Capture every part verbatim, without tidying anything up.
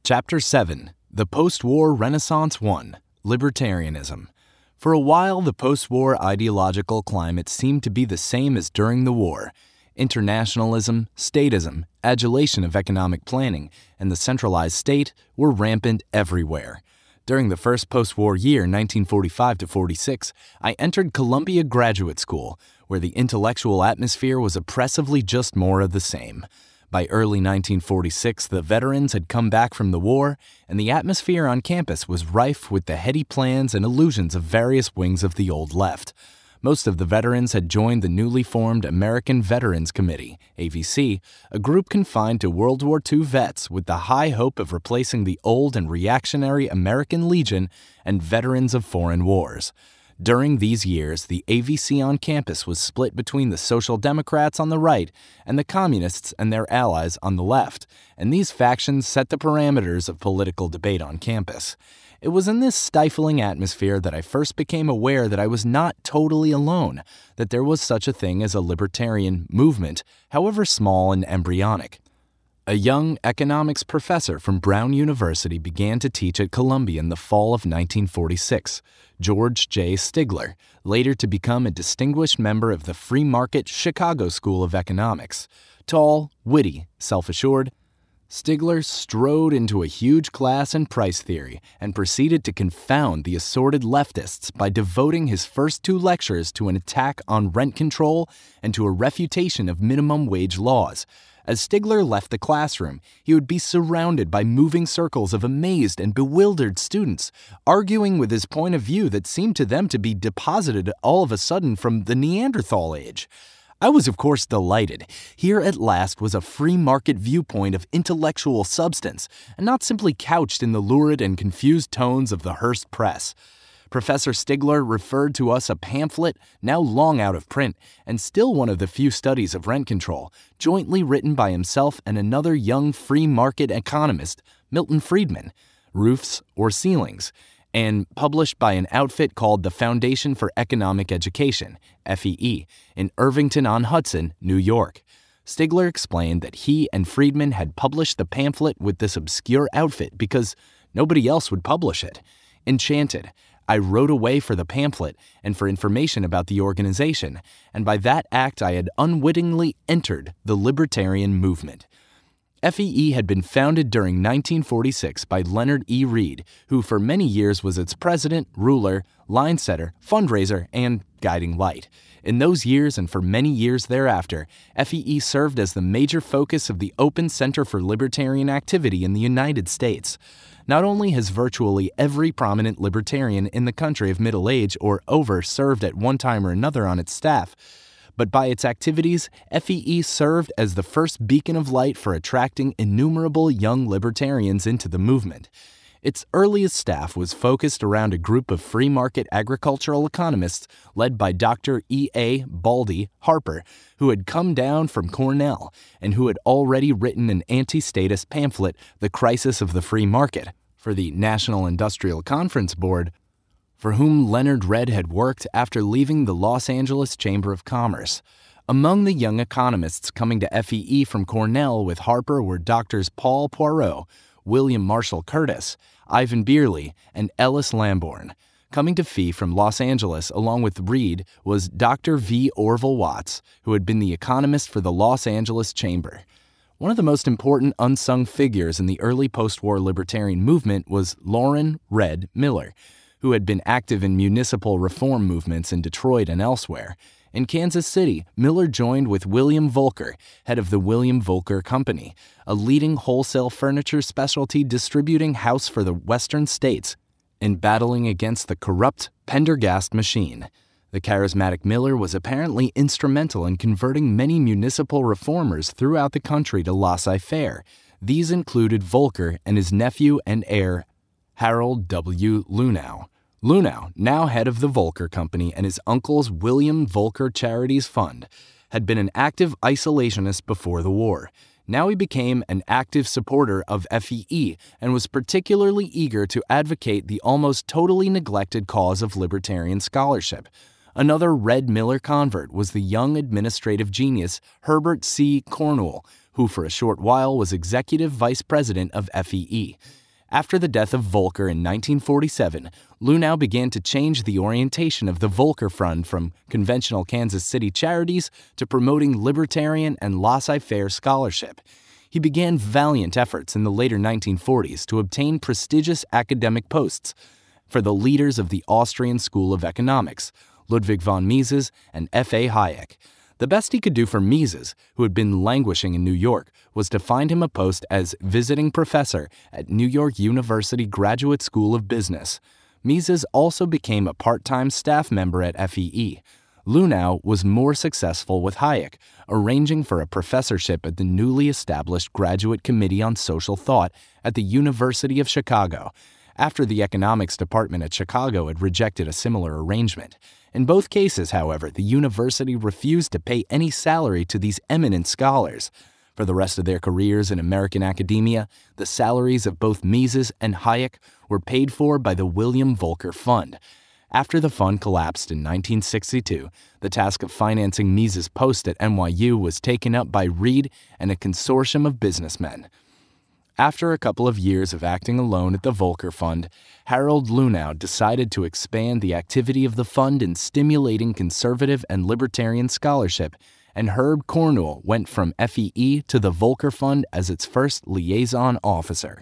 Chapter seven. The Post-War Renaissance one. Libertarianism. For a while, the post-war ideological climate seemed to be the same as during the war. Internationalism, statism, adulation of economic planning, and the centralized state were rampant everywhere. During the first post-war year, nineteen forty-five to forty-six, I entered Columbia Graduate School, where the intellectual atmosphere was oppressively just more of the same. By early nineteen forty-six, the veterans had come back from the war, and the atmosphere on campus was rife with the heady plans and illusions of various wings of the old left. Most of the veterans had joined the newly formed American Veterans Committee, A V C, a group confined to World War Two vets with the high hope of replacing the old and reactionary American Legion and veterans of foreign wars. During these years, the A V C on campus was split between the Social Democrats on the right and the Communists and their allies on the left, and these factions set the parameters of political debate on campus. It was in this stifling atmosphere that I first became aware that I was not totally alone, that there was such a thing as a libertarian movement, however small and embryonic. A young economics professor from Brown University began to teach at Columbia in the fall of nineteen forty-six, George J. Stigler, later to become a distinguished member of the free market Chicago School of Economics. Tall, witty, self-assured, Stigler strode into a huge class in price theory and proceeded to confound the assorted leftists by devoting his first two lectures to an attack on rent control and to a refutation of minimum wage laws. As Stigler left the classroom, he would be surrounded by moving circles of amazed and bewildered students, arguing with his point of view that seemed to them to be deposited all of a sudden from the Neanderthal age. I was, of course, delighted. Here at last was a free market viewpoint of intellectual substance, and not simply couched in the lurid and confused tones of the Hearst press. Professor Stigler referred to us a pamphlet, now long out of print, and still one of the few studies of rent control, jointly written by himself and another young free market economist, Milton Friedman, Roofs or Ceilings, and published by an outfit called the Foundation for Economic Education, F E E, in Irvington-on-Hudson, New York. Stigler explained that he and Friedman had published the pamphlet with this obscure outfit because nobody else would publish it. Enchanted, I wrote away for the pamphlet and for information about the organization, and by that act I had unwittingly entered the libertarian movement. F E E had been founded during nineteen forty-six by Leonard E. Read, who for many years was its president, ruler, line setter, fundraiser, and guiding light. In those years and for many years thereafter, F E E served as the major focus of the Open Center for Libertarian Activity in the United States. Not only has virtually every prominent libertarian in the country of middle age or over served at one time or another on its staff, but by its activities, F E E served as the first beacon of light for attracting innumerable young libertarians into the movement. Its earliest staff was focused around a group of free market agricultural economists led by Doctor E A Baldy Harper, who had come down from Cornell and who had already written an anti-statist pamphlet, The Crisis of the Free Market, for the National Industrial Conference Board, for whom Leonard Read had worked after leaving the Los Angeles Chamber of Commerce. Among the young economists coming to F E E from Cornell with Harper were Doctors Paul Poirot, William Marshall Curtis, Ivan Beerley, and Ellis Lamborn. Coming to F E E from Los Angeles along with Read was Doctor V. Orville Watts, who had been the economist for the Los Angeles Chamber. One of the most important unsung figures in the early post-war libertarian movement was Loren Red Miller, who had been active in municipal reform movements in Detroit and elsewhere. In Kansas City, Miller joined with William Volker, head of the William Volker Company, a leading wholesale furniture specialty distributing house for the western states, in battling against the corrupt Pendergast machine. The charismatic Miller was apparently instrumental in converting many municipal reformers throughout the country to laissez-faire. These included Volker and his nephew and heir, Harold W. Lunow. Lunow, now head of the Volker Company and his uncle's William Volker Charities Fund, had been an active isolationist before the war. Now he became an active supporter of F E E and was particularly eager to advocate the almost totally neglected cause of libertarian scholarship. Another Red Miller convert was the young administrative genius Herbert C. Cornwell, who for a short while was executive vice president of F E E. After the death of Volcker in nineteen forty-seven, Luhnow began to change the orientation of the Volcker Fund from conventional Kansas City charities to promoting libertarian and laissez-faire scholarship. He began valiant efforts in the later nineteen forties to obtain prestigious academic posts for the leaders of the Austrian School of Economics, Ludwig von Mises and F A Hayek. The best he could do for Mises, who had been languishing in New York, was to find him a post as visiting professor at New York University Graduate School of Business. Mises also became a part-time staff member at F E E. Luhnow was more successful with Hayek, arranging for a professorship at the newly established Graduate Committee on Social Thought at the University of Chicago, after the economics department at Chicago had rejected a similar arrangement. In both cases, however, the university refused to pay any salary to these eminent scholars. For the rest of their careers in American academia, the salaries of both Mises and Hayek were paid for by the William Volcker Fund. After the fund collapsed in nineteen sixty-two, the task of financing Mises' post at N Y U was taken up by Reed and a consortium of businessmen. After a couple of years of acting alone at the Volcker Fund, Harold Luhnow decided to expand the activity of the fund in stimulating conservative and libertarian scholarship, and Herb Cornwell went from F E E to the Volcker Fund as its first liaison officer.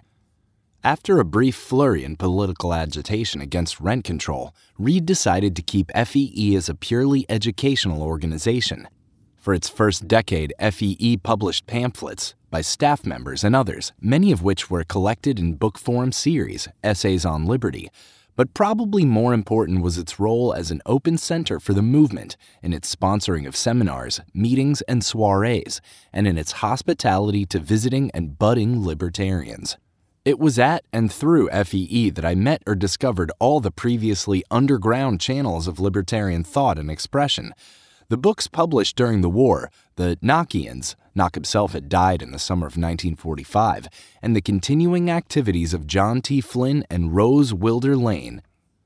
After a brief flurry in political agitation against rent control, Reed decided to keep F E E as a purely educational organization. For its first decade, F E E published pamphlets by staff members and others, many of which were collected in book form series, Essays on Liberty. But probably more important was its role as an open center for the movement in its sponsoring of seminars, meetings, and soirees, and in its hospitality to visiting and budding libertarians. It was at and through F E E that I met or discovered all the previously underground channels of libertarian thought and expression. The books published during the war, the Knockians — Knock himself had died in the summer of nineteen forty-five — and the continuing activities of John T. Flynn and Rose Wilder Lane,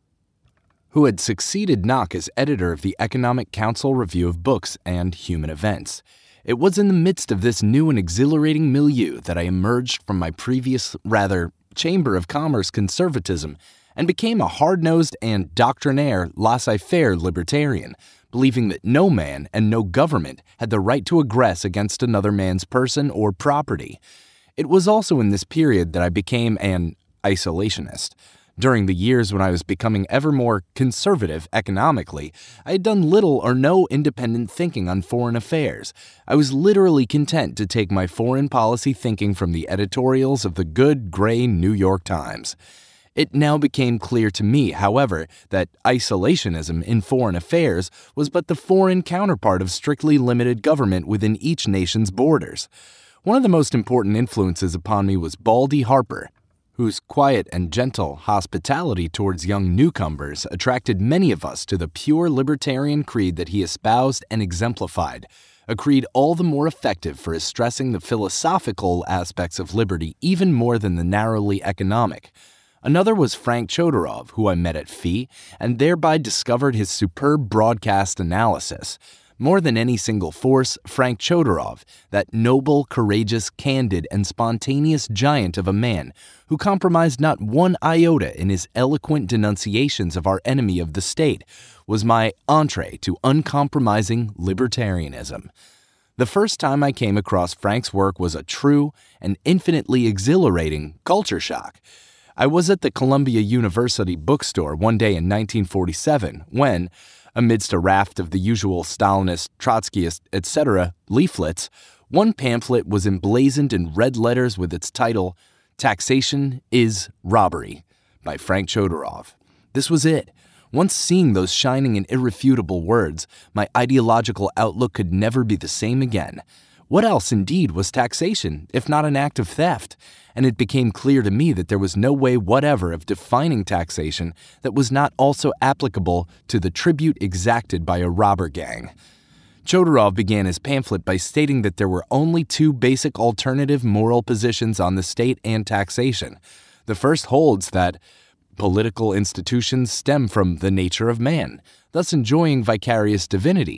who had succeeded Knock as editor of the Economic Council Review of Books and Human Events. It was in the midst of this new and exhilarating milieu that I emerged from my previous, rather, Chamber of Commerce conservatism and became a hard-nosed and doctrinaire laissez-faire libertarian, believing that no man and no government had the right to aggress against another man's person or property. It was also in this period that I became an isolationist. During the years when I was becoming ever more conservative economically, I had done little or no independent thinking on foreign affairs. I was literally content to take my foreign policy thinking from the editorials of the good, gray New York Times. It now became clear to me, however, that isolationism in foreign affairs was but the foreign counterpart of strictly limited government within each nation's borders. One of the most important influences upon me was Baldy Harper, whose quiet and gentle hospitality towards young newcomers attracted many of us to the pure libertarian creed that he espoused and exemplified, a creed all the more effective for his stressing the philosophical aspects of liberty even more than the narrowly economic. Another was Frank Chodorov, who I met at F E E, and thereby discovered his superb broadcast analysis. More than any single force, Frank Chodorov, that noble, courageous, candid, and spontaneous giant of a man who compromised not one iota in his eloquent denunciations of our enemy of the state, was my entree to uncompromising libertarianism. The first time I came across Frank's work was a true and infinitely exhilarating culture shock. I was at the Columbia University bookstore one day in nineteen forty-seven when, amidst a raft of the usual Stalinist, Trotskyist, et cetera leaflets, one pamphlet was emblazoned in red letters with its title, Taxation is Robbery, by Frank Chodorov. This was it. Once seeing those shining and irrefutable words, my ideological outlook could never be the same again. What else, indeed, was taxation, if not an act of theft? And it became clear to me that there was no way whatever of defining taxation that was not also applicable to the tribute exacted by a robber gang. Chodorov began his pamphlet by stating that there were only two basic alternative moral positions on the state and taxation. The first holds that political institutions stem from the nature of man, thus enjoying vicarious divinity,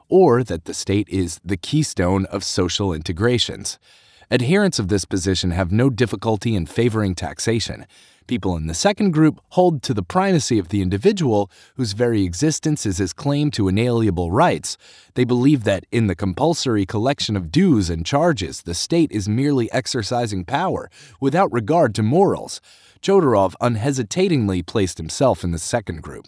or that the state is the keystone of social integrations. Adherents of this position have no difficulty in favoring taxation. People in the second group hold to the primacy of the individual, whose very existence is his claim to inalienable rights. They believe that in the compulsory collection of dues and charges, the state is merely exercising power without regard to morals. Chodorov unhesitatingly placed himself in the second group.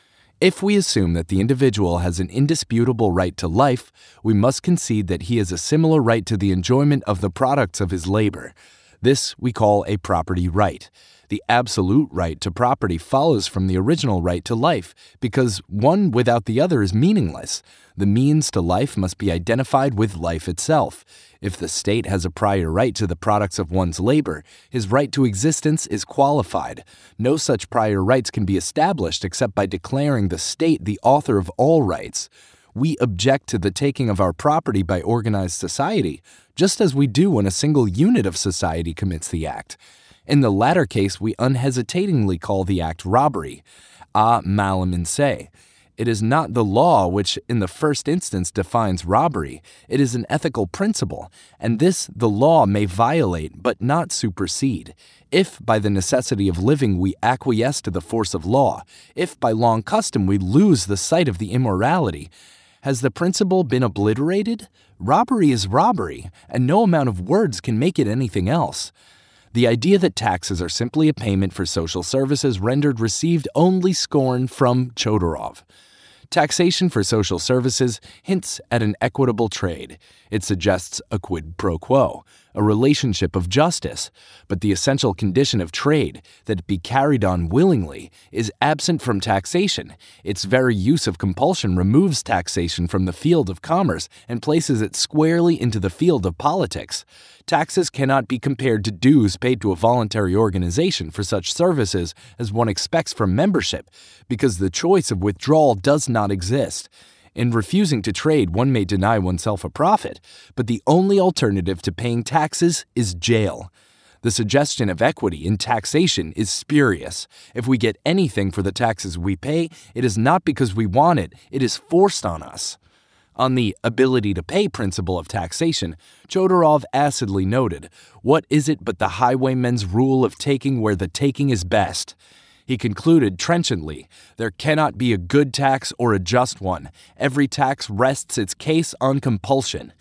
If we assume that the individual has an indisputable right to life, we must concede that he has a similar right to the enjoyment of the products of his labor. This we call a property right. The absolute right to property follows from the original right to life, because one without the other is meaningless. The means to life must be identified with life itself. If the state has a prior right to the products of one's labor, his right to existence is qualified. No such prior rights can be established except by declaring the state the author of all rights. We object to the taking of our property by organized society, just as we do when a single unit of society commits the act. In the latter case, we unhesitatingly call the act robbery, a malum in se. It is not the law which, in the first instance, defines robbery. It is an ethical principle, and this the law may violate but not supersede. If by the necessity of living we acquiesce to the force of law, if by long custom we lose the sight of the immorality, has the principle been obliterated? Robbery is robbery, and no amount of words can make it anything else. The idea that taxes are simply a payment for social services rendered received only scorn from Chodorov. Taxation for social services hints at an equitable trade. It suggests a quid pro quo, a relationship of justice. But the essential condition of trade, that it be carried on willingly, is absent from taxation. Its very use of compulsion removes taxation from the field of commerce and places it squarely into the field of politics. Taxes cannot be compared to dues paid to a voluntary organization for such services as one expects from membership, because the choice of withdrawal does not exist. In refusing to trade, one may deny oneself a profit, but the only alternative to paying taxes is jail. The suggestion of equity in taxation is spurious. If we get anything for the taxes we pay, it is not because we want it, it is forced on us. On the ability to pay principle of taxation, Chodorov acidly noted, "What is it but the highwayman's rule of taking where the taking is best?" He concluded trenchantly, "There cannot be a good tax or a just one. Every tax rests its case on compulsion."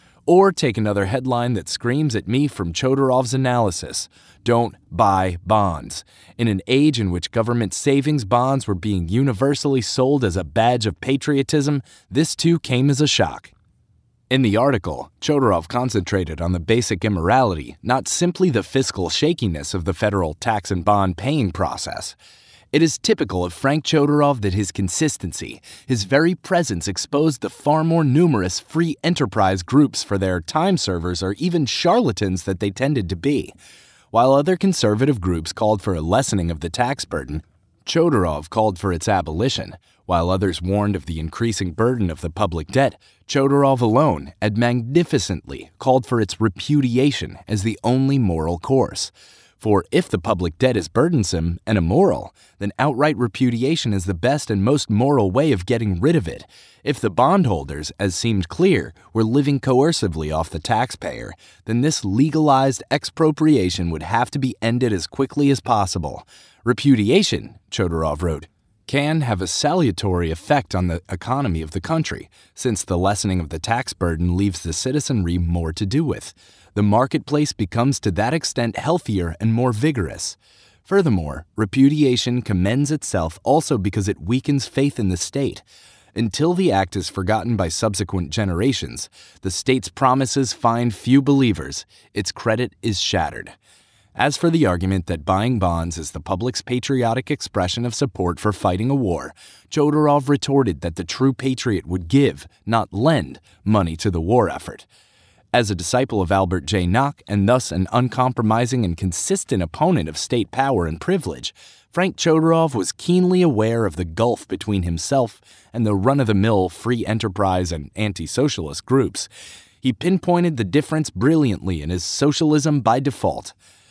Or take another headline that screams at me from Chodorov's analysis, "Don't buy bonds." In an age in which government savings bonds were being universally sold as a badge of patriotism, this too came as a shock. In the article, Chodorov concentrated on the basic immorality, not simply the fiscal shakiness of the federal tax and bond paying process. It is typical of Frank Chodorov that his consistency, his very presence exposed the far more numerous free enterprise groups for their time servers or even charlatans that they tended to be. While other conservative groups called for a lessening of the tax burden, Chodorov called for its abolition. While others warned of the increasing burden of the public debt, Chodorov alone, and magnificently, called for its repudiation as the only moral course. For if the public debt is burdensome and immoral, then outright repudiation is the best and most moral way of getting rid of it. If the bondholders, as seemed clear, were living coercively off the taxpayer, then this legalized expropriation would have to be ended as quickly as possible. Repudiation, Chodorov wrote, can have a salutary effect on the economy of the country, since the lessening of the tax burden leaves the citizenry more to do with. The marketplace becomes to that extent healthier and more vigorous. Furthermore, repudiation commends itself also because it weakens faith in the state. Until the act is forgotten by subsequent generations, the state's promises find few believers, its credit is shattered. As for the argument that buying bonds is the public's patriotic expression of support for fighting a war, Chodorov retorted that the true patriot would give, not lend, money to the war effort. As a disciple of Albert J. Nock, and thus an uncompromising and consistent opponent of state power and privilege, Frank Chodorov was keenly aware of the gulf between himself and the run-of-the-mill free enterprise and anti-socialist groups. He pinpointed the difference brilliantly in his Socialism by Default.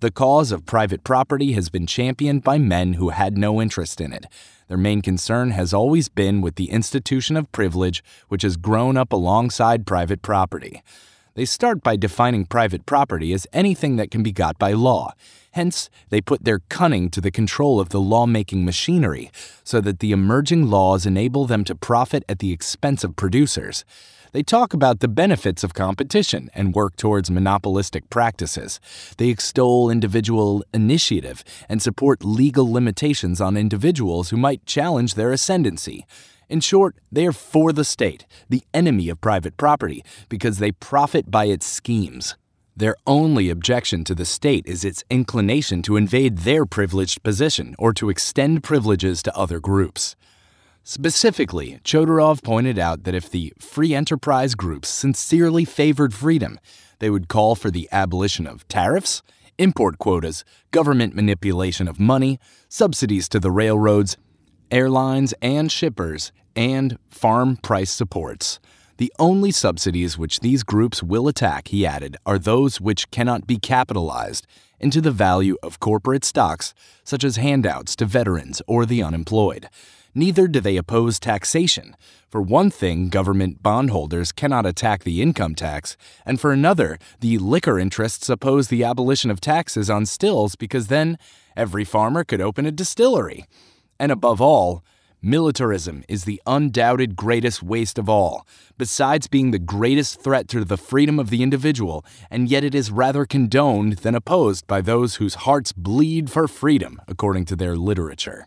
The cause of private property has been championed by men who had no interest in it. Their main concern has always been with the institution of privilege, which has grown up alongside private property. They start by defining private property as anything that can be got by law. Hence, they put their cunning to the control of the lawmaking machinery so that the emerging laws enable them to profit at the expense of producers. They talk about the benefits of competition and work towards monopolistic practices. They extol individual initiative and support legal limitations on individuals who might challenge their ascendancy. In short, they are for the state, the enemy of private property, because they profit by its schemes. Their only objection to the state is its inclination to invade their privileged position or to extend privileges to other groups. Specifically, Chodorov pointed out that if the free enterprise groups sincerely favored freedom, they would call for the abolition of tariffs, import quotas, government manipulation of money, subsidies to the railroads, airlines and shippers, and farm price supports. The only subsidies which these groups will attack, he added, are those which cannot be capitalized into the value of corporate stocks, such as handouts to veterans or the unemployed. Neither do they oppose taxation. For one thing, government bondholders cannot attack the income tax, and for another, the liquor interests oppose the abolition of taxes on stills because then every farmer could open a distillery. And above all, militarism is the undoubted greatest waste of all, besides being the greatest threat to the freedom of the individual, and yet it is rather condoned than opposed by those whose hearts bleed for freedom, according to their literature.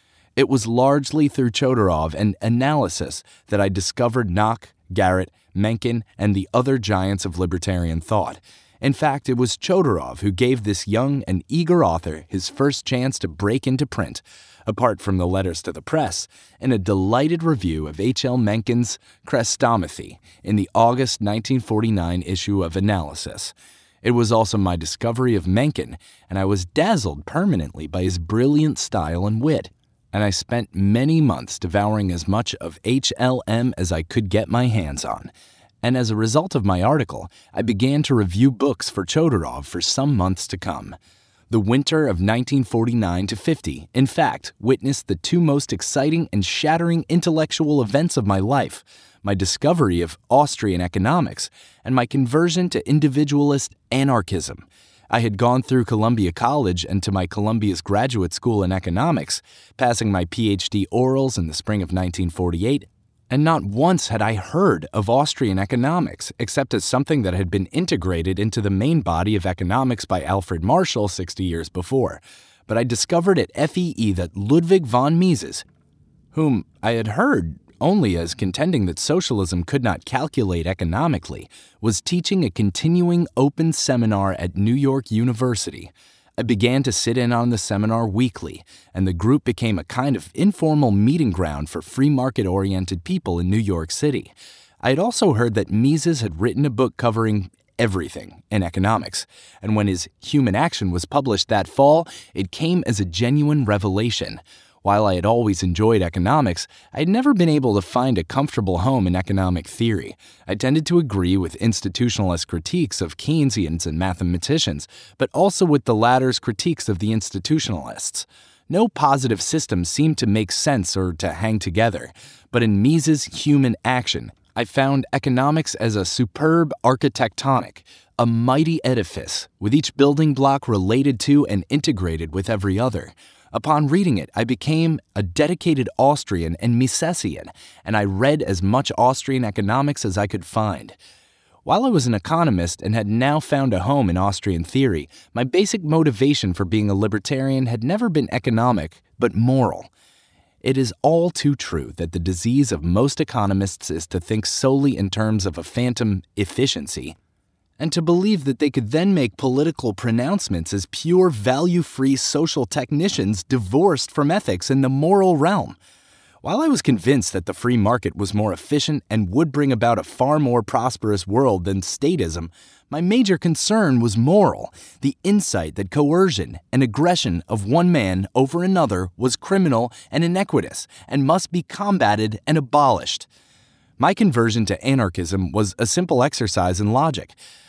It was largely through Chodorov and analysis that I discovered Nock, Garrett, Mencken, and the other giants of libertarian thought. In fact, it was Chodorov who gave this young and eager author his first chance to break into print, apart from the letters to the press, in a delighted review of H L Mencken's Chrestomathy in the August nineteen forty-nine issue of Analysis. It was also my discovery of Mencken, and I was dazzled permanently by his brilliant style and wit. And I spent many months devouring as much of H L M as I could get my hands on. And as a result of my article, I began to review books for Chodorov for some months to come. The winter of nineteen forty-nine to fifty, in fact, witnessed the two most exciting and shattering intellectual events of my life, my discovery of Austrian economics and my conversion to individualist anarchism. I had gone through Columbia College and to my Columbia's Graduate School in Economics, passing my P H D orals in the spring of nineteen forty-eight, and not once had I heard of Austrian economics, except as something that had been integrated into the main body of economics by Alfred Marshall sixty years before. But I discovered at F E E that Ludwig von Mises, whom I had heard only as contending that socialism could not calculate economically, was teaching a continuing open seminar at New York University. I began to sit in on the seminar weekly, and the group became a kind of informal meeting ground for free market-oriented people in New York City. I had also heard that Mises had written a book covering everything in economics, and when his Human Action was published that fall, it came as a genuine revelation. While I had always enjoyed economics, I had never been able to find a comfortable home in economic theory. I tended to agree with institutionalist critiques of Keynesians and mathematicians, but also with the latter's critiques of the institutionalists. No positive system seemed to make sense or to hang together, but in Mises' Human Action, I found economics as a superb architectonic, a mighty edifice, with each building block related to and integrated with every other. Upon reading it, I became a dedicated Austrian and Misesian, and I read as much Austrian economics as I could find. While I was an economist and had now found a home in Austrian theory, my basic motivation for being a libertarian had never been economic, but moral. It is all too true that the disease of most economists is to think solely in terms of a phantom efficiency, and to believe that they could then make political pronouncements as pure value-free social technicians divorced from ethics in the moral realm. While I was convinced that the free market was more efficient and would bring about a far more prosperous world than statism, my major concern was moral, the insight that coercion and aggression of one man over another was criminal and iniquitous and must be combated and abolished. My conversion to anarchism was a simple exercise in logic.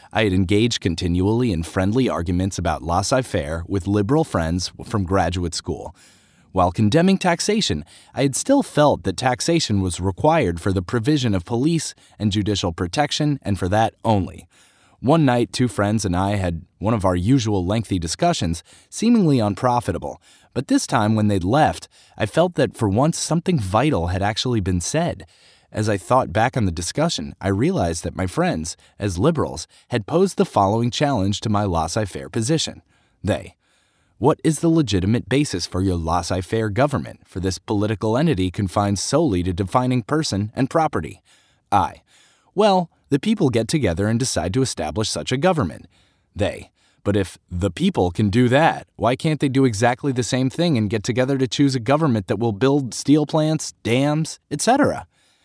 I had engaged continually in friendly arguments about laissez-faire with liberal friends from graduate school. While condemning taxation, I had still felt that taxation was required for the provision of police and judicial protection, and for that only. One night, two friends and I had one of our usual lengthy discussions, seemingly unprofitable, but this time when they'd left, I felt that for once something vital had actually been said. As I thought back on the discussion, I realized that my friends, as liberals, had posed the following challenge to my laissez-faire position. They: what is the legitimate basis for your laissez-faire government for this political entity confined solely to defining person and property? I: well, the people get together and decide to establish such a government. They: but if the people can do that, why can't they do exactly the same thing and get together to choose a government that will build steel plants, dams, et cetera?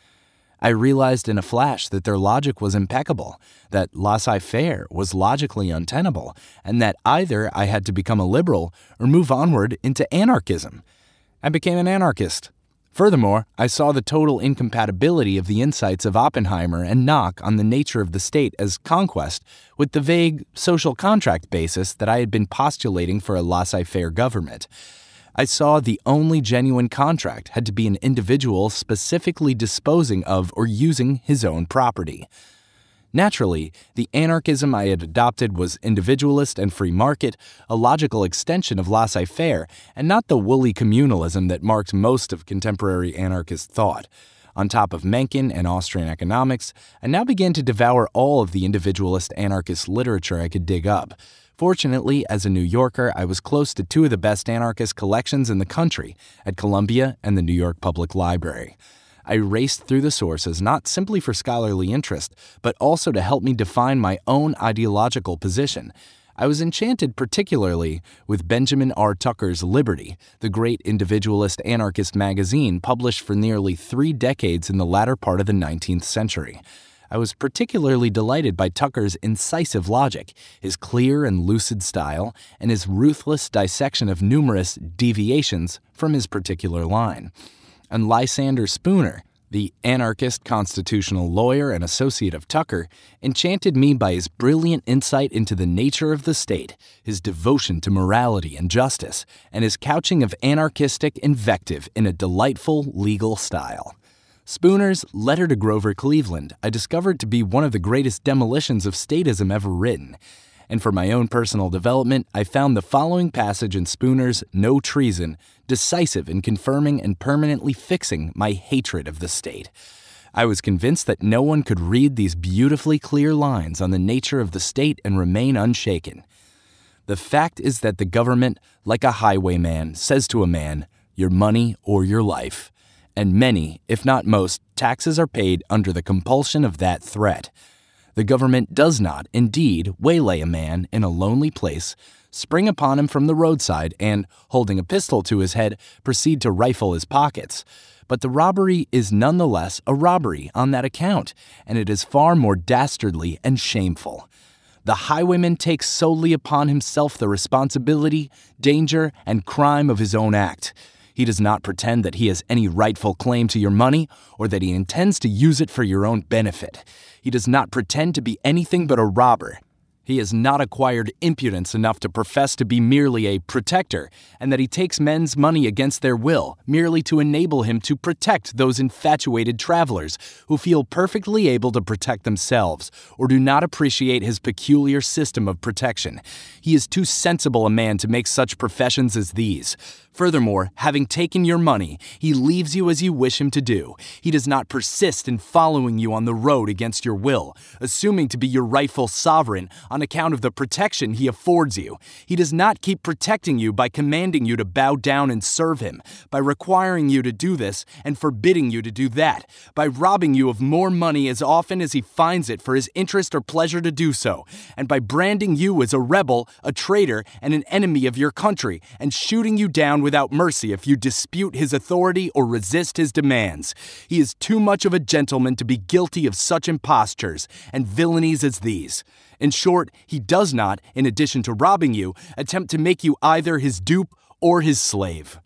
I realized in a flash that their logic was impeccable, that laissez-faire was logically untenable, and that either I had to become a liberal or move onward into anarchism. I became an anarchist. Furthermore, I saw the total incompatibility of the insights of Oppenheimer and Knock on the nature of the state as conquest with the vague social contract basis that I had been postulating for a laissez-faire government. I saw the only genuine contract had to be an individual specifically disposing of or using his own property. Naturally, the anarchism I had adopted was individualist and free market, a logical extension of laissez-faire, and not the woolly communalism that marked most of contemporary anarchist thought. On top of Mencken and Austrian economics, I now began to devour all of the individualist anarchist literature I could dig up. Fortunately, as a New Yorker, I was close to two of the best anarchist collections in the country, at Columbia and the New York Public Library. I raced through the sources not simply for scholarly interest, but also to help me define my own ideological position. I was enchanted particularly with Benjamin R. Tucker's Liberty, the great individualist anarchist magazine published for nearly three decades in the latter part of the nineteenth century. I was particularly delighted by Tucker's incisive logic, his clear and lucid style, and his ruthless dissection of numerous deviations from his particular line. And Lysander Spooner, the anarchist constitutional lawyer and associate of Tucker, enchanted me by his brilliant insight into the nature of the state, his devotion to morality and justice, and his couching of anarchistic invective in a delightful legal style. Spooner's Letter to Grover Cleveland I discovered to be one of the greatest demolitions of statism ever written. And for my own personal development, I found the following passage in Spooner's No Treason decisive in confirming and permanently fixing my hatred of the state. I was convinced that no one could read these beautifully clear lines on the nature of the state and remain unshaken. The fact is that the government, like a highwayman, says to a man, your money or your life. And many, if not most, taxes are paid under the compulsion of that threat. The government does not, indeed, waylay a man in a lonely place, spring upon him from the roadside, and, holding a pistol to his head, proceed to rifle his pockets. But the robbery is nonetheless a robbery on that account, and it is far more dastardly and shameful. The highwayman takes solely upon himself the responsibility, danger, and crime of his own act. He does not pretend that he has any rightful claim to your money or that he intends to use it for your own benefit. He does not pretend to be anything but a robber. He has not acquired impudence enough to profess to be merely a protector, and that he takes men's money against their will, merely to enable him to protect those infatuated travelers who feel perfectly able to protect themselves, or do not appreciate his peculiar system of protection. He is too sensible a man to make such professions as these. Furthermore, having taken your money, he leaves you as you wish him to do. He does not persist in following you on the road against your will, assuming to be your rightful sovereign on account of the protection he affords you. He does not keep protecting you by commanding you to bow down and serve him, by requiring you to do this and forbidding you to do that, by robbing you of more money as often as he finds it for his interest or pleasure to do so, and by branding you as a rebel, a traitor, and an enemy of your country, and shooting you down without mercy if you dispute his authority or resist his demands. He is too much of a gentleman to be guilty of such impostures and villainies as these. In short, he does not, in addition to robbing you, attempt to make you either his dupe or his slave.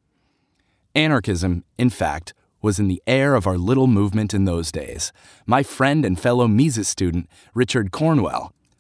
Anarchism, in fact, was in the air of our little movement in those days. My friend and fellow Mises student, Richard Cornwell,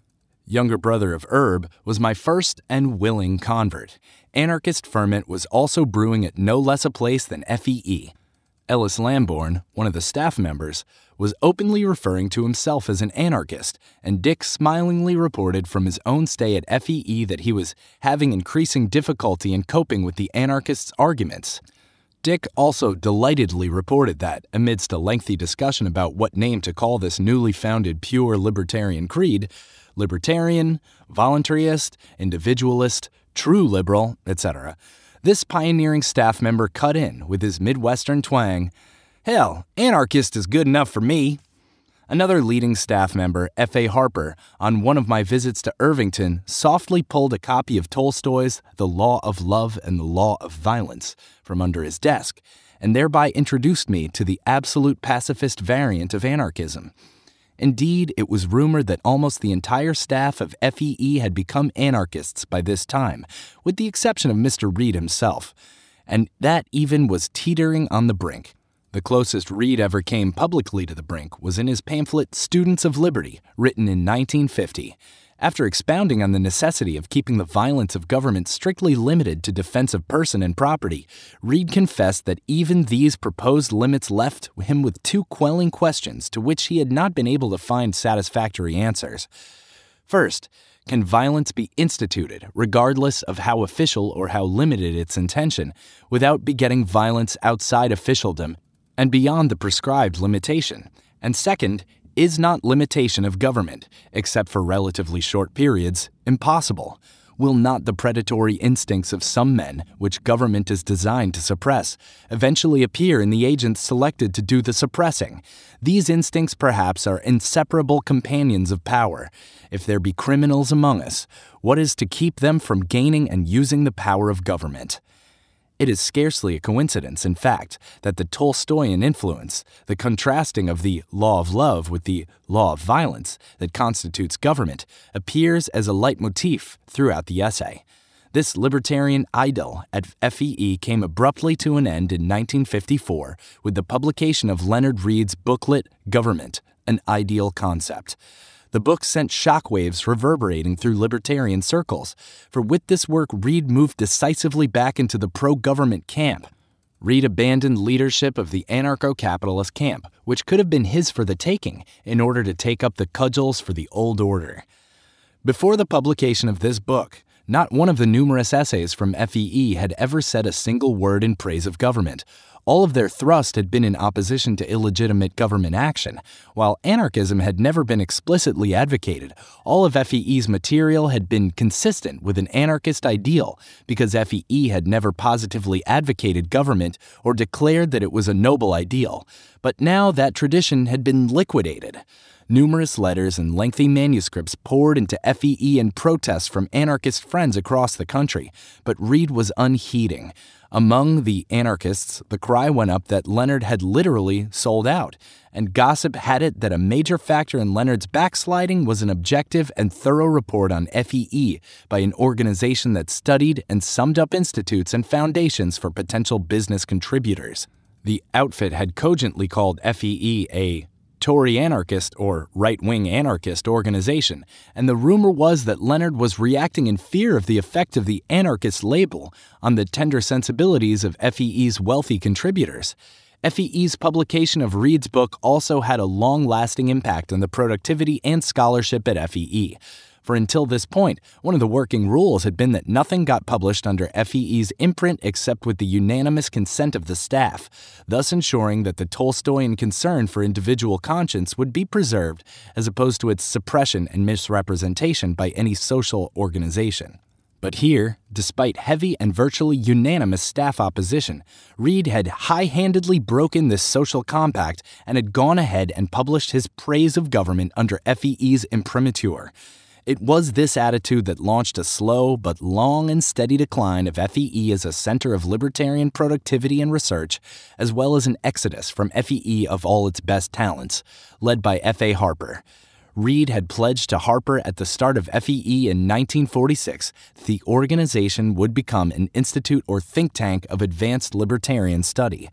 younger brother of Herb, was my first and willing convert. Anarchist ferment was also brewing at no less a place than F E E. Ellis Lambourne, one of the staff members, was openly referring to himself as an anarchist, and Dick smilingly reported from his own stay at F E E that he was having increasing difficulty in coping with the anarchists' arguments. Dick also delightedly reported that, amidst a lengthy discussion about what name to call this newly founded pure libertarian creed, libertarian, voluntarist, individualist, true liberal, et cetera, this pioneering staff member cut in with his Midwestern twang, "Hell, anarchist is good enough for me." Another leading staff member, F A Harper, on one of my visits to Irvington, softly pulled a copy of Tolstoy's The Law of Love and the Law of Violence from under his desk, and thereby introduced me to the absolute pacifist variant of anarchism. Indeed, it was rumored that almost the entire staff of F E E had become anarchists by this time, with the exception of Mister Reed himself, and that even was teetering on the brink. The closest Reed ever came publicly to the brink was in his pamphlet Students of Liberty, written in nineteen fifty. After expounding on the necessity of keeping the violence of government strictly limited to defense of person and property, Reed confessed that even these proposed limits left him with two quelling questions to which he had not been able to find satisfactory answers. First, can violence be instituted, regardless of how official or how limited its intention, without begetting violence outside officialdom and beyond the prescribed limitation? And second, is not limitation of government, except for relatively short periods, impossible? Will not the predatory instincts of some men, which government is designed to suppress, eventually appear in the agents selected to do the suppressing? These instincts perhaps are inseparable companions of power. If there be criminals among us, what is to keep them from gaining and using the power of government? It is scarcely a coincidence, in fact, that the Tolstoyan influence, the contrasting of the law of love with the law of violence that constitutes government, appears as a leitmotif throughout the essay. This libertarian idyll at F E E came abruptly to an end in nineteen fifty-four with the publication of Leonard Reed's booklet, Government, An Ideal Concept. The book sent shockwaves reverberating through libertarian circles, for with this work Reed moved decisively back into the pro-government camp. Reed abandoned leadership of the anarcho-capitalist camp, which could have been his for the taking, in order to take up the cudgels for the old order. Before the publication of this book, not one of the numerous essays from F E E had ever said a single word in praise of government. All of their thrust had been in opposition to illegitimate government action. While anarchism had never been explicitly advocated, all of F E E's material had been consistent with an anarchist ideal because F E E had never positively advocated government or declared that it was a noble ideal. But now that tradition had been liquidated. Numerous letters and lengthy manuscripts poured into F E E in protest from anarchist friends across the country, but Reed was unheeding. Among the anarchists, the cry went up that Leonard had literally sold out, and gossip had it that a major factor in Leonard's backsliding was an objective and thorough report on F E E by an organization that studied and summed up institutes and foundations for potential business contributors. The outfit had cogently called F E E a Tory anarchist or right-wing anarchist organization, and the rumor was that Leonard was reacting in fear of the effect of the anarchist label on the tender sensibilities of F E E's wealthy contributors. F E E's publication of Reed's book also had a long-lasting impact on the productivity and scholarship at F E E. For until this point, one of the working rules had been that nothing got published under F E E's imprint except with the unanimous consent of the staff, thus ensuring that the Tolstoyan concern for individual conscience would be preserved as opposed to its suppression and misrepresentation by any social organization. But here, despite heavy and virtually unanimous staff opposition, Reed had high-handedly broken this social compact and had gone ahead and published his praise of government under F E E's imprimatur. It was this attitude that launched a slow but long and steady decline of F E E as a center of libertarian productivity and research, as well as an exodus from F E E of all its best talents, led by F A Harper. Reed had pledged to Harper at the start of F E E in nineteen forty-six that the organization would become an institute or think tank of advanced libertarian study.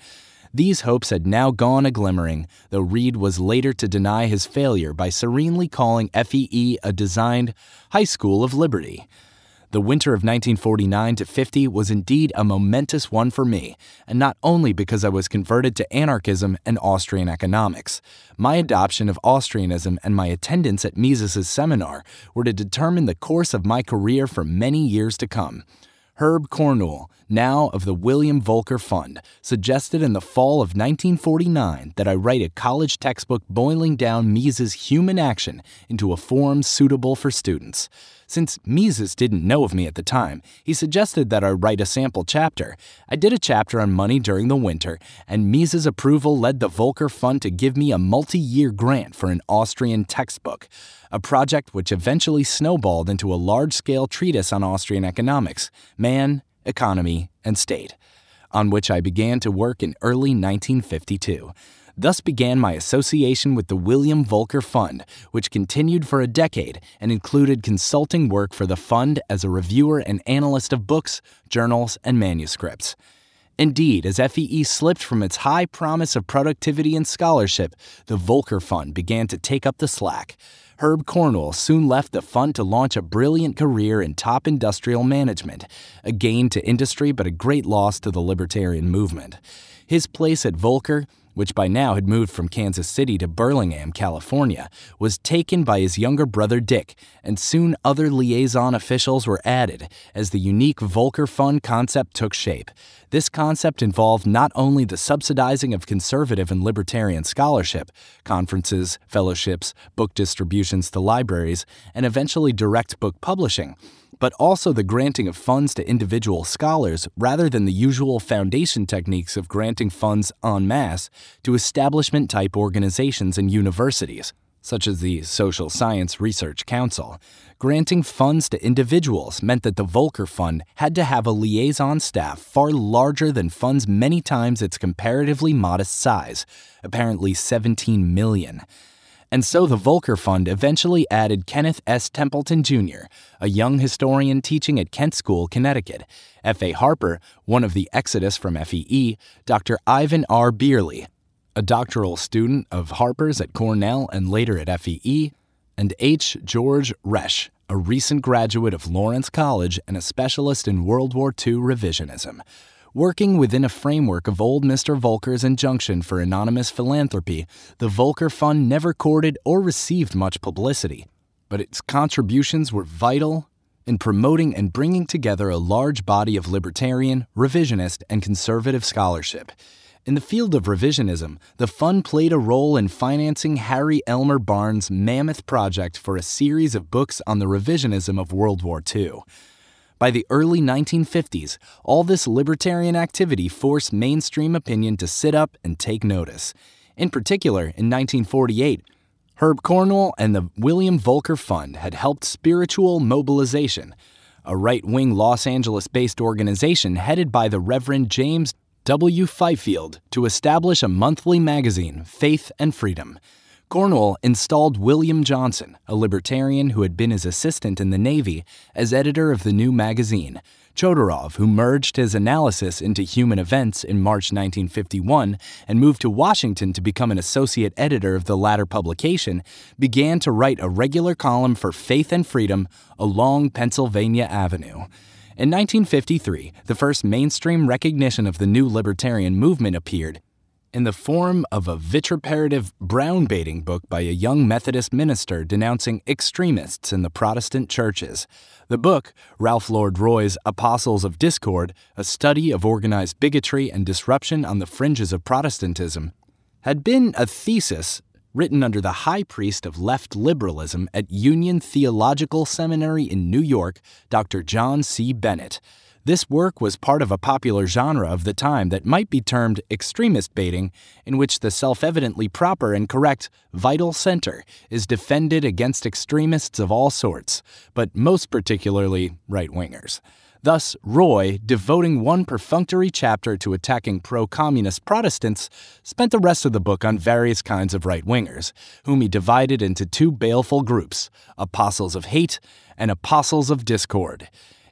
These hopes had now gone a-glimmering, though Reed was later to deny his failure by serenely calling F E E a designed high school of liberty. The winter of nineteen forty-nine to fifty was indeed a momentous one for me, and not only because I was converted to anarchism and Austrian economics. My adoption of Austrianism and my attendance at Mises's seminar were to determine the course of my career for many years to come. Herb Cornwell, now of the William Volker Fund, suggested in the fall of nineteen forty-nine that I write a college textbook boiling down Mises' human action into a form suitable for students. Since Mises didn't know of me at the time, he suggested that I write a sample chapter. I did a chapter on money during the winter, and Mises' approval led the Volker Fund to give me a multi-year grant for an Austrian textbook, a project which eventually snowballed into a large-scale treatise on Austrian economics, man, economy, and state, on which I began to work in early nineteen fifty-two. Thus began my association with the William Volker Fund, which continued for a decade and included consulting work for the fund as a reviewer and analyst of books, journals, and manuscripts. Indeed, as F E E slipped from its high promise of productivity and scholarship, the Volker Fund began to take up the slack. Herb Cornwell soon left the fund to launch a brilliant career in top industrial management, a gain to industry but a great loss to the libertarian movement. His place at Volker, which by now had moved from Kansas City to Burlingame, California, was taken by his younger brother Dick, and soon other liaison officials were added as the unique Volker Fund concept took shape. This concept involved not only the subsidizing of conservative and libertarian scholarship, conferences, fellowships, book distributions to libraries, and eventually direct book publishing, but also the granting of funds to individual scholars rather than the usual foundation techniques of granting funds en masse to establishment-type organizations and universities, such as the Social Science Research Council. Granting funds to individuals meant that the Volker Fund had to have a liaison staff far larger than funds many times its comparatively modest size, apparently seventeen million. And so the Volker Fund eventually added Kenneth S. Templeton, Junior, a young historian teaching at Kent School, Connecticut, F A Harper, one of the exodus from F E E, Doctor Ivan R. Beerley, a doctoral student of Harper's at Cornell and later at F E E, and H. George Resch, a recent graduate of Lawrence College and a specialist in World War Two revisionism. Working within a framework of old Mister Volker's injunction for anonymous philanthropy, the Volker Fund never courted or received much publicity, but its contributions were vital in promoting and bringing together a large body of libertarian, revisionist, and conservative scholarship. In the field of revisionism, the fund played a role in financing Harry Elmer Barnes' mammoth project for a series of books on the revisionism of World War Two. By the early nineteen fifties, all this libertarian activity forced mainstream opinion to sit up and take notice. In particular, in nineteen forty-eight, Herb Cornwell and the William Volker Fund had helped Spiritual Mobilization, a right-wing Los Angeles-based organization headed by the Reverend James W. Fifield, to establish a monthly magazine, Faith and Freedom. Cornwell installed William Johnson, a libertarian who had been his assistant in the Navy, as editor of the new magazine. Chodorov, who merged his analysis into Human Events in March nineteen fifty-one and moved to Washington to become an associate editor of the latter publication, began to write a regular column for Faith and Freedom along Pennsylvania Avenue. In nineteen fifty-three, the first mainstream recognition of the new libertarian movement appeared in the form of a vituperative brown-baiting book by a young Methodist minister denouncing extremists in the Protestant churches. The book, Ralph Lord Roy's Apostles of Discord, a study of organized bigotry and disruption on the fringes of Protestantism, had been a thesis written under the high priest of left liberalism at Union Theological Seminary in New York, Doctor John C. Bennett. This work was part of a popular genre of the time that might be termed extremist baiting, in which the self-evidently proper and correct vital center is defended against extremists of all sorts, but most particularly right-wingers. Thus, Roy, devoting one perfunctory chapter to attacking pro-communist Protestants, spent the rest of the book on various kinds of right-wingers, whom he divided into two baleful groups, apostles of hate and apostles of discord.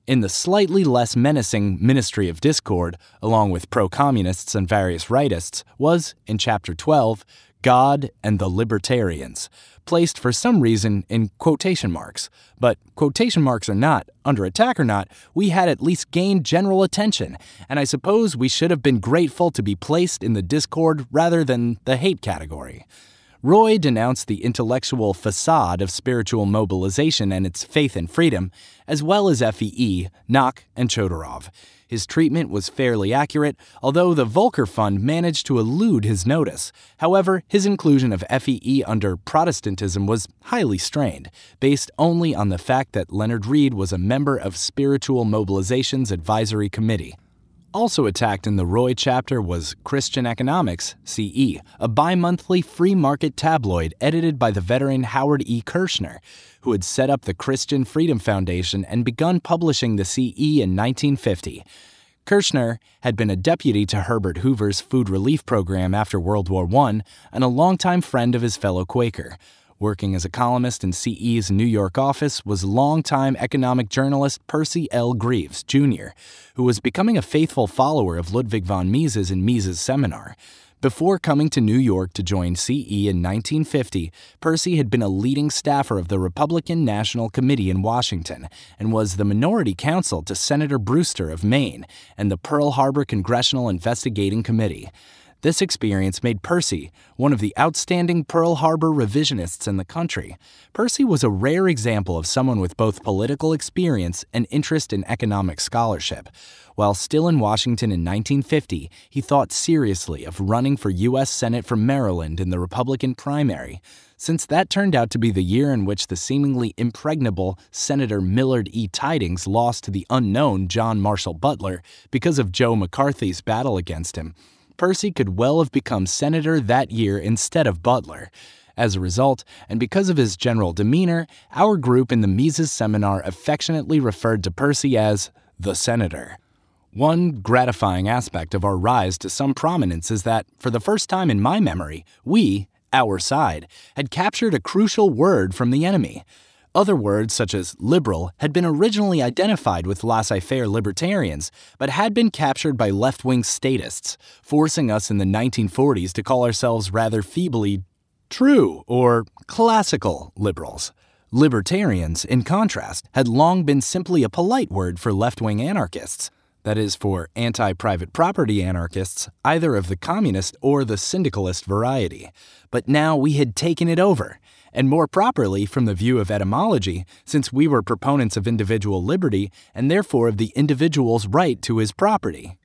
In the slightly less menacing Ministry of Discord, along with pro-communists and various rightists, was, in Chapter twelve, God and the Libertarians, placed for some reason in quotation marks. But quotation marks or not, under attack or not, we had at least gained general attention, and I suppose we should have been grateful to be placed in the discord rather than the hate category. Roy denounced the intellectual facade of spiritual mobilization and its faith in freedom, as well as F E E, Nock, and Chodorov. His treatment was fairly accurate, although the Volcker Fund managed to elude his notice. However, his inclusion of F E E under Protestantism was highly strained, based only on the fact that Leonard Read was a member of Spiritual Mobilization's Advisory Committee. Also attacked in the Roy chapter was Christian Economics, C E, a bi-monthly free-market tabloid edited by the veteran Howard E. Kirshner, who had set up the Christian Freedom Foundation and begun publishing the C E in nineteen fifty. Kirshner had been a deputy to Herbert Hoover's food relief program after World War One and a longtime friend of his fellow Quaker. Working as a columnist in C E's New York office was longtime economic journalist Percy L. Greaves, Junior, who was becoming a faithful follower of Ludwig von Mises in Mises' seminar. Before coming to New York to join C E in nineteen fifty, Percy had been a leading staffer of the Republican National Committee in Washington and was the minority counsel to Senator Brewster of Maine and the Pearl Harbor Congressional Investigating Committee. This experience made Percy one of the outstanding Pearl Harbor revisionists in the country. Percy was a rare example of someone with both political experience and interest in economic scholarship. While still in Washington in nineteen fifty, he thought seriously of running for U S Senate from Maryland in the Republican primary. Since that turned out to be the year in which the seemingly impregnable Senator Millard E. Tydings lost to the unknown John Marshall Butler because of Joe McCarthy's battle against him, Percy could well have become senator that year instead of Butler. As a result, and because of his general demeanor, our group in the Mises seminar affectionately referred to Percy as the Senator. One gratifying aspect of our rise to some prominence is that, for the first time in my memory, we, our side, had captured a crucial word from the enemy. Other words, such as liberal, had been originally identified with laissez-faire libertarians, but had been captured by left-wing statists, forcing us in the nineteen forties to call ourselves rather feebly true or classical liberals. Libertarians, in contrast, had long been simply a polite word for left-wing anarchists. That is, for anti-private property anarchists, either of the communist or the syndicalist variety. But now we had taken it over. And more properly from the view of etymology, since we were proponents of individual liberty and therefore of the individual's right to his property.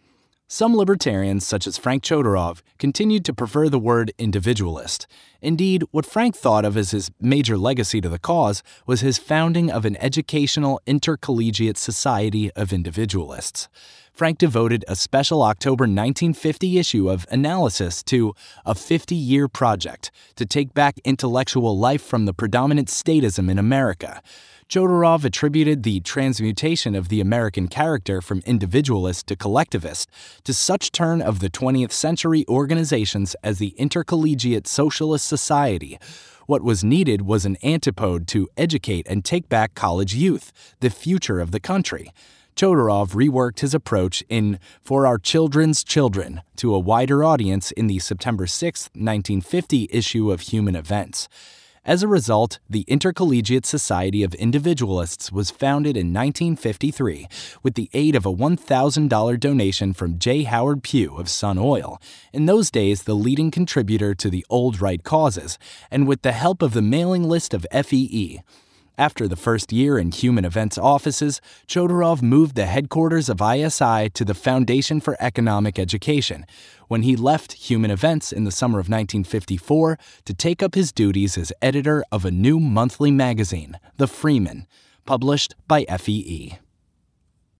Some libertarians, such as Frank Chodorov, continued to prefer the word individualist. Indeed, what Frank thought of as his major legacy to the cause was his founding of an educational intercollegiate society of individualists. Frank devoted a special October nineteen fifty issue of Analysis to a fifty-year project to take back intellectual life from the predominant statism in America. Chodorov attributed the transmutation of the American character from individualist to collectivist to such turn of the twentieth century organizations as the Intercollegiate Socialist Society. What was needed was an antipode to educate and take back college youth, the future of the country. Chodorov reworked his approach in For Our Children's Children to a wider audience in the September sixth, nineteen fifty issue of Human Events. As a result, the Intercollegiate Society of Individualists was founded in nineteen fifty-three with the aid of a one thousand dollars donation from J. Howard Pugh of Sun Oil, in those days the leading contributor to the old right causes, and with the help of the mailing list of F E E. After the first year in Human Events offices, Chodorov moved the headquarters of I S I to the Foundation for Economic Education, when he left Human Events in the summer of nineteen fifty-four to take up his duties as editor of a new monthly magazine, The Freeman, published by F E E.